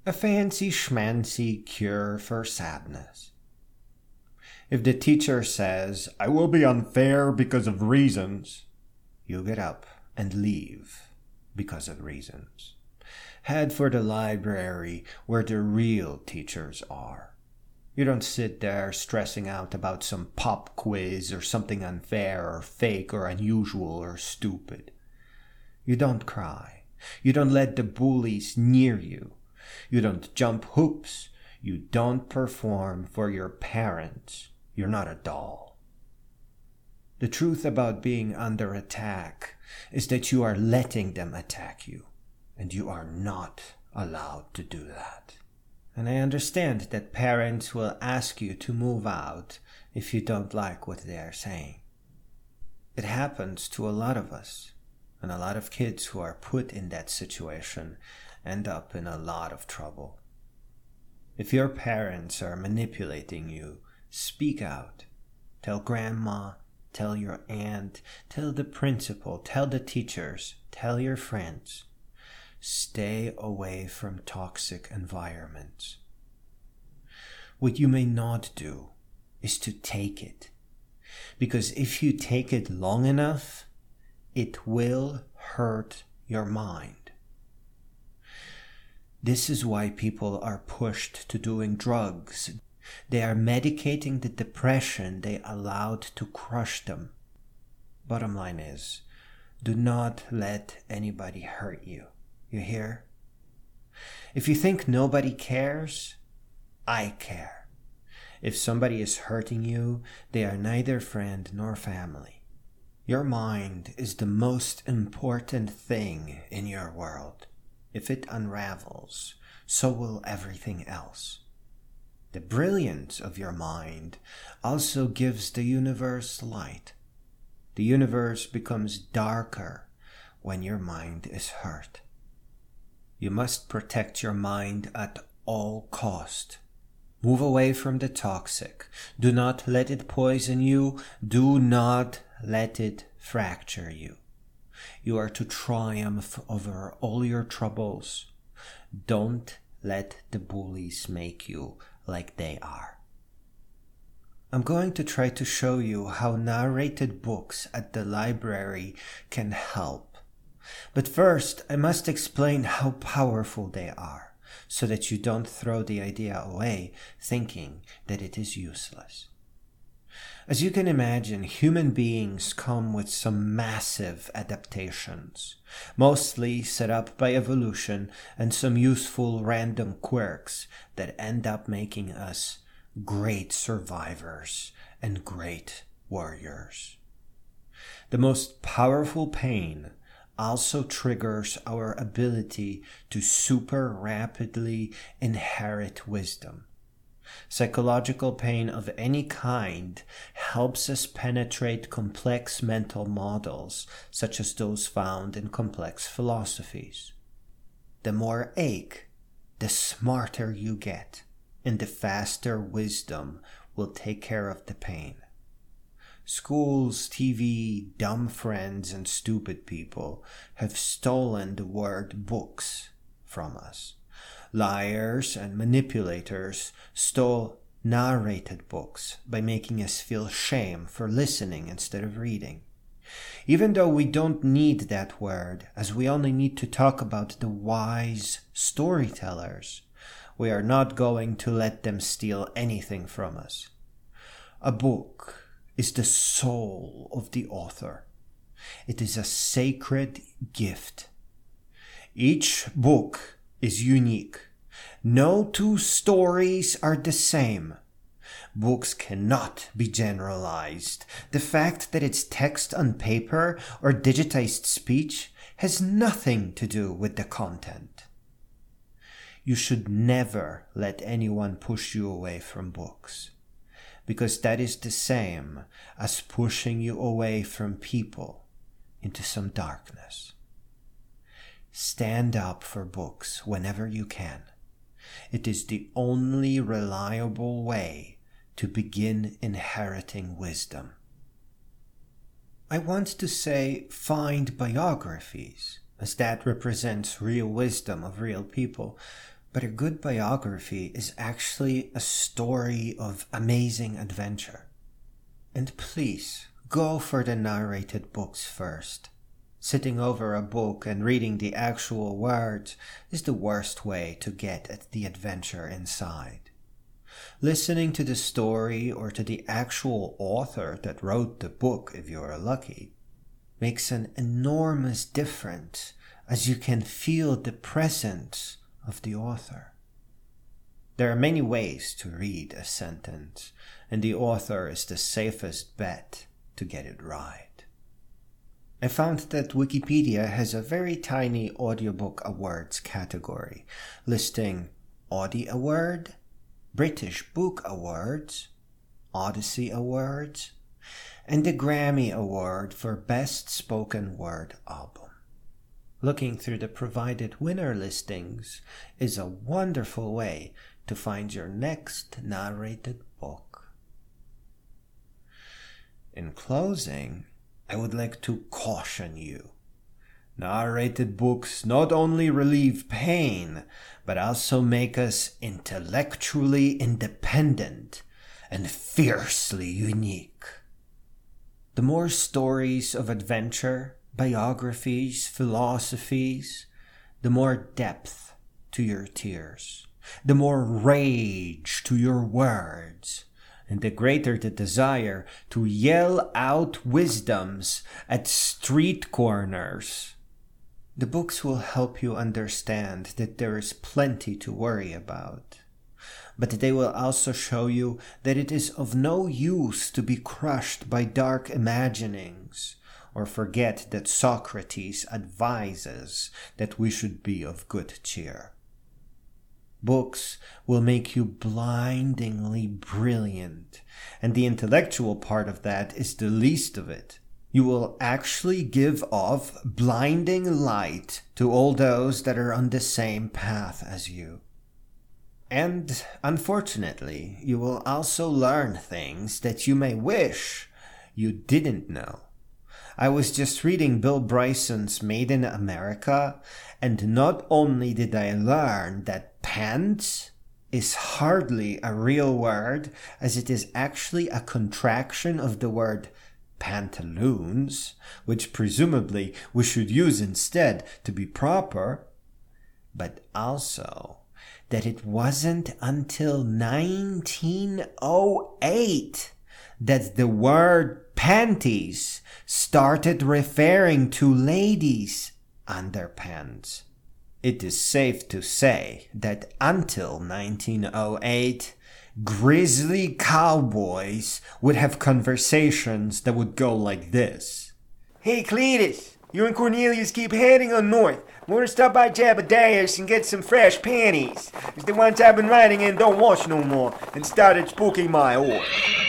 A fancy schmancy cure for sadness. If the teacher says, "I will be unfair because of reasons," you get up and leave because of reasons. Head for the library where the real teachers are. You don't sit there stressing out about some pop quiz or something unfair or fake or unusual or stupid. You don't cry. You don't let the bullies near you. You don't jump hoops. You don't perform for your parents. You're not a doll. The truth about being under attack is that you are letting them attack you, and you are not allowed to do that. And I understand that parents will ask you to move out if you don't like what they are saying. It happens to a lot of us, and a lot of kids who are put in that situation end up in a lot of trouble. If your parents are manipulating you, speak out. Tell grandma, tell your aunt, tell the principal, tell the teachers, tell your friends. Stay away from toxic environments. What you may not do is to take it. Because if you take it long enough, it will hurt your mind. This is why people are pushed to doing drugs. They are medicating the depression they allowed to crush them. Bottom line is, do not let anybody hurt you. You hear? If you think nobody cares, I care. If somebody is hurting you, they are neither friend nor family. Your mind is the most important thing in your world. If it unravels, so will everything else. The brilliance of your mind also gives the universe light. The universe becomes darker when your mind is hurt. You must protect your mind at all cost. Move away from the toxic. Do not let it poison you. Do not let it fracture you. You are to triumph over all your troubles. Don't let the bullies make you like they are. I'm going to try to show you how narrated books at the library can help. But first, I must explain how powerful they are, so that you don't throw the idea away thinking that it is useless. As you can imagine, human beings come with some massive adaptations, mostly set up by evolution, and some useful random quirks that end up making us great survivors and great warriors. The most powerful pain also triggers our ability to super rapidly inherit wisdom. Psychological pain of any kind helps us penetrate complex mental models, such as those found in complex philosophies. The more ache, the smarter you get, and the faster wisdom will take care of the pain. Schools, TV, dumb friends, and stupid people have stolen the word books from us. Liars and manipulators stole narrated books by making us feel shame for listening instead of reading. Even though we don't need that word, as we only need to talk about the wise storytellers, we are not going to let them steal anything from us. A book is the soul of the author. It is a sacred gift. Each book is unique. No two stories are the same. Books cannot be generalized. The fact that it's text on paper or digitized speech has nothing to do with the content. You should never let anyone push you away from books, because that is the same as pushing you away from people into some darkness. Stand up for books whenever you can. It is the only reliable way to begin inheriting wisdom. I want to say find biographies, as that represents real wisdom of real people, But a good biography is actually a story of amazing adventure. And please, go for the narrated books first. Sitting over a book and reading the actual words is the worst way to get at the adventure inside. Listening to the story or to the actual author that wrote the book, if you're lucky, makes an enormous difference as you can feel the presence of the author. There are many ways to read a sentence, and the author is the safest bet to get it right. I found that Wikipedia has a very tiny audiobook awards category, listing Audie Award, British Book Awards, Odyssey Awards, and the Grammy Award for Best Spoken Word Album. Looking through the provided winner listings is a wonderful way to find your next narrated book. In closing, I would like to caution you. Narrated books not only relieve pain, but also make us intellectually independent and fiercely unique. The more stories of adventure, biographies, philosophies, the more depth to your tears, the more rage to your words, and the greater the desire to yell out wisdoms at street corners. The books will help you understand that there is plenty to worry about, but they will also show you that it is of no use to be crushed by dark imaginings, or forget that Socrates advises that we should be of good cheer. Books will make you blindingly brilliant, and the intellectual part of that is the least of it. You will actually give off blinding light to all those that are on the same path as you. And, unfortunately, you will also learn things that you may wish you didn't know. I was just reading Bill Bryson's Made in America, and not only did I learn that pants is hardly a real word, as it is actually a contraction of the word pantaloons, which presumably we should use instead to be proper, but also that it wasn't until 1908 that the word panties started referring to ladies' underpants. It is safe to say that until 1908, grizzly cowboys would have conversations that would go like this. Hey Cletus, you and Cornelius keep heading on north. We're gonna stop by Jabberdash and get some fresh panties. It's the ones I've been riding in don't wash no more and started spooking my horse.